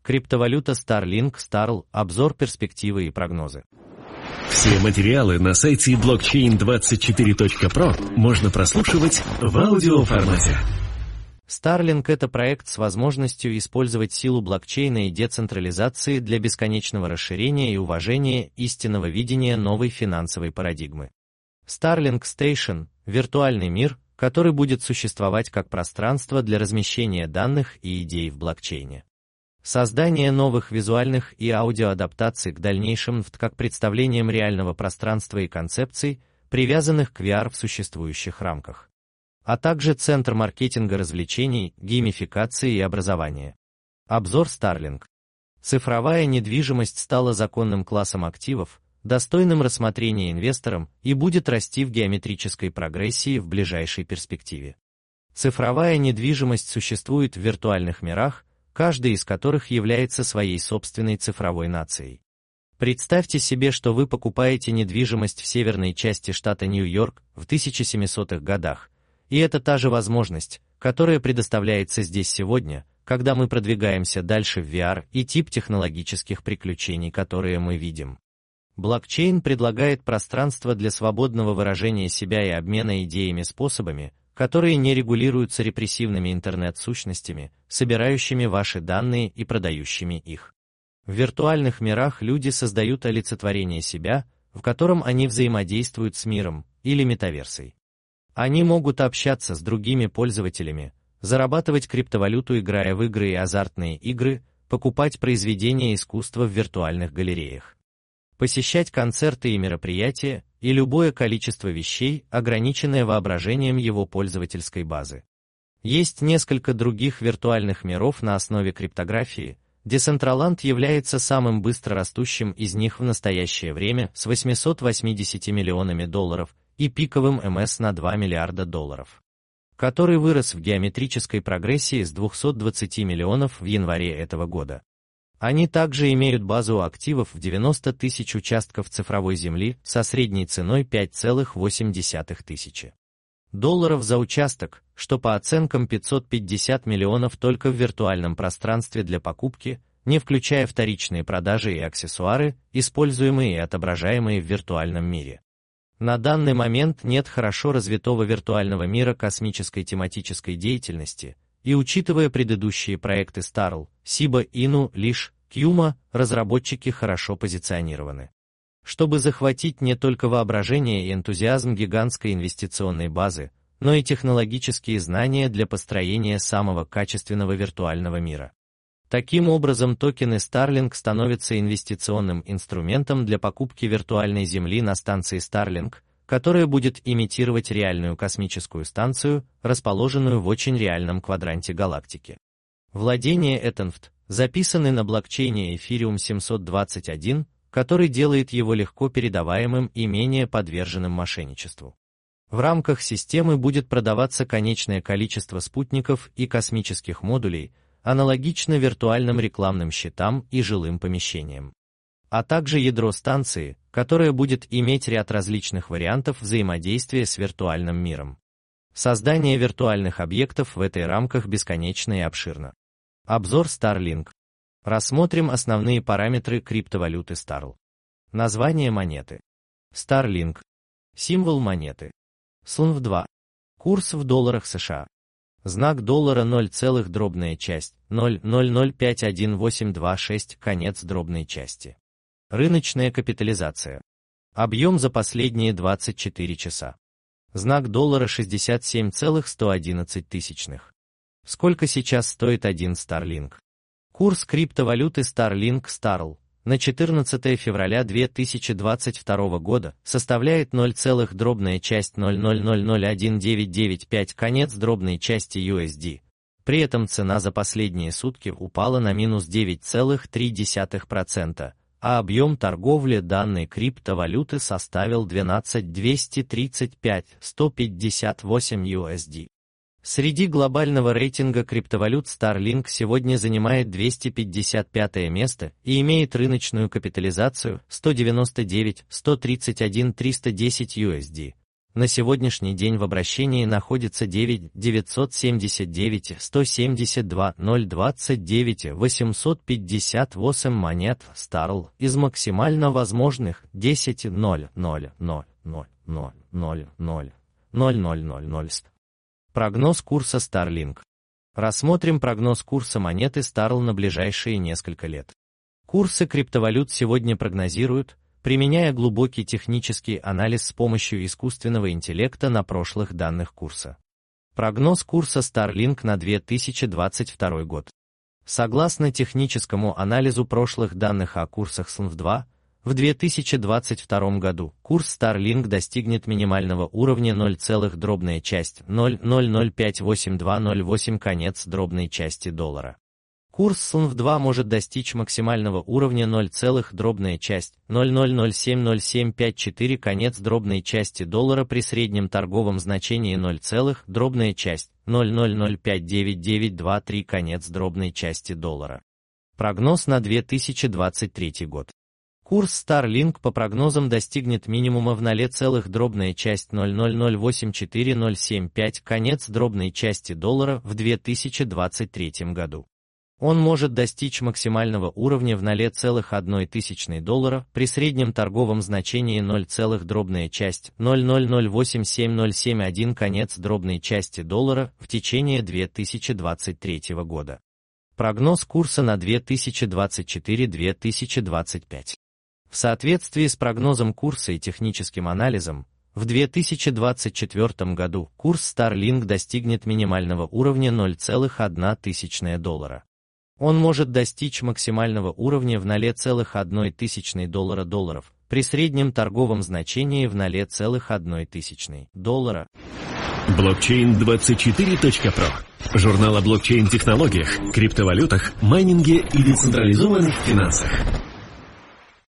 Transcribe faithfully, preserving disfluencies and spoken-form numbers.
Криптовалюта Starlink Starl. Обзор, перспективы и прогнозы. Все материалы на сайте блокчейн двадцать четыре точка про можно прослушивать в аудиоформате. Starlink — это проект с возможностью использовать силу блокчейна и децентрализации для бесконечного расширения и уважения истинного видения новой финансовой парадигмы. Starlink Station — виртуальный мир, который будет существовать как пространство для размещения данных и идей в блокчейне. Создание новых визуальных и аудиоадаптаций к дальнейшим как представлением реального пространства и концепций, привязанных к ви ар в существующих рамках. А также центр маркетинга развлечений, геймификации и образования. Обзор Starlink. Цифровая недвижимость стала законным классом активов, достойным рассмотрения инвесторам, и будет расти в геометрической прогрессии в ближайшей перспективе. Цифровая недвижимость существует в виртуальных мирах, каждый из которых является своей собственной цифровой нацией. Представьте себе, что вы покупаете недвижимость в северной части штата Нью-Йорк в тысяча семисотых годах, и это та же возможность, которая предоставляется здесь сегодня, когда мы продвигаемся дальше в ви ар и тип технологических приключений, которые мы видим. Блокчейн предлагает пространство для свободного выражения себя и обмена идеями способами, которые не регулируются репрессивными интернет-сущностями, собирающими ваши данные и продающими их. В виртуальных мирах люди создают олицетворение себя, в котором они взаимодействуют с миром, или метаверсой. Они могут общаться с другими пользователями, зарабатывать криптовалюту, играя в игры и азартные игры, покупать произведения искусства в виртуальных галереях, посещать концерты и мероприятия, и любое количество вещей, ограниченное воображением его пользовательской базы. Есть несколько других виртуальных миров на основе криптографии. Decentraland является самым быстро растущим из них в настоящее время с восьмисот восьмидесятью миллионами долларов и пиковым эм эс на два миллиарда долларов, который вырос в геометрической прогрессии с двухсот двадцати миллионов в январе этого года. Они также имеют базу активов в девяносто тысяч участков цифровой земли со средней ценой пять целых восемь десятых тысячи долларов за участок, что по оценкам пятьсот пятьдесят миллионов только в виртуальном пространстве для покупки, не включая вторичные продажи и аксессуары, используемые и отображаемые в виртуальном мире. На данный момент нет хорошо развитого виртуального мира космической тематической деятельности, и учитывая предыдущие проекты Starl, Shiba Inu, лишь Quma, разработчики хорошо позиционированы, чтобы захватить не только воображение и энтузиазм гигантской инвестиционной базы, но и технологические знания для построения самого качественного виртуального мира. Таким образом, токены Starlink становятся инвестиционным инструментом для покупки виртуальной земли на станции Starlink, которая будет имитировать реальную космическую станцию, расположенную в очень реальном квадранте галактики. Владения и ти эн эф ти записаны на блокчейне Ethereum семьсот двадцать один, который делает его легко передаваемым и менее подверженным мошенничеству. В рамках системы будет продаваться конечное количество спутников и космических модулей, аналогично виртуальным рекламным счетам и жилым помещениям, а также ядро станции, которое будет иметь ряд различных вариантов взаимодействия с виртуальным миром. Создание виртуальных объектов в этой рамках бесконечно и обширно. Обзор Starlink. Рассмотрим основные параметры криптовалюты Starl. Название монеты. Starlink. Символ монеты. эс эл эн ви два. Курс в долларах США. Знак доллара ноль, дробная часть, ноль ноль ноль пять один восемь два шесть, конец дробной части. Рыночная капитализация. Объем за последние двадцать четыре часа. Знак доллара шестьдесят семь целых сто одиннадцать тысячных. Сколько сейчас стоит один Starlink? Курс криптовалюты Starlink Starl на четырнадцатое февраля две тысячи двадцать второго года составляет ноль, дробная часть ноль ноль ноль ноль один девять девять пять, конец дробной части ю эс ди. При этом цена за последние сутки упала на минус девять целых три десятых процента, а объем торговли данной криптовалюты составил двенадцать миллионов двести тридцать пять тысяч сто пятьдесят восемь ю эс ди. Среди глобального рейтинга криптовалют Starlink сегодня занимает двести пятьдесят пятое место и имеет рыночную капитализацию сто девяносто девять сто тридцать один триста десять ю эс ди. На сегодняшний день в обращении находится девять девятьсот семьдесят девять сто семьдесят два ноль двадцать девять восемьсот пятьдесят восемь монет Starl из максимально возможных десять ноль ноль ноль ноль ноль ноль ноль ноль ноль ноль ноль. Прогноз курса Starlink. Рассмотрим прогноз курса монеты Starl на ближайшие несколько лет. Курсы криптовалют сегодня прогнозируют, применяя глубокий технический анализ с помощью искусственного интеллекта на прошлых данных курса. Прогноз курса Starlink на две тысячи двадцать второй год. Согласно техническому анализу прошлых данных о курсах эс эл эф два, в две тысячи двадцать втором году курс Starlink достигнет минимального уровня ноль целых дробная часть ноль ноль ноль пять восемь два ноль восемь конец дробной части доллара. Курс эс эл эф два может достичь максимального уровня ноль целых дробная часть ноль ноль ноль семь ноль семь пять четыре конец дробной части доллара при среднем торговом значении ноль целых дробная часть ноль ноль ноль пять девять девять два три конец дробной части доллара. Прогноз на две тысячи двадцать третий год. Курс Starlink по прогнозам достигнет минимума в ноль целых дробная часть ноль ноль ноль восемь четыре ноль семь пять конец дробной части доллара в две тысячи двадцать третьем году. Он может достичь максимального уровня в ноль целых одна тысячная доллара при среднем торговом значении ноль целых дробная часть ноль ноль ноль восемь семь ноль семь один конец дробной части доллара в течение две тысячи двадцать третьего года. Прогноз курса на две тысячи двадцать четвёртый — две тысячи двадцать пятый. В соответствии с прогнозом курса и техническим анализом, в две тысячи двадцать четвёртом году курс Starlink достигнет минимального уровня ноль целых одна тысячная доллара. Он может достичь максимального уровня в ноль целых одна тысячная доллара долларов при среднем торговом значении в ноль целых одна тысячная доллара. блокчейн двадцать четыре точка про. Журнал о блокчейн-технологиях, криптовалютах, майнинге и децентрализованных финансах.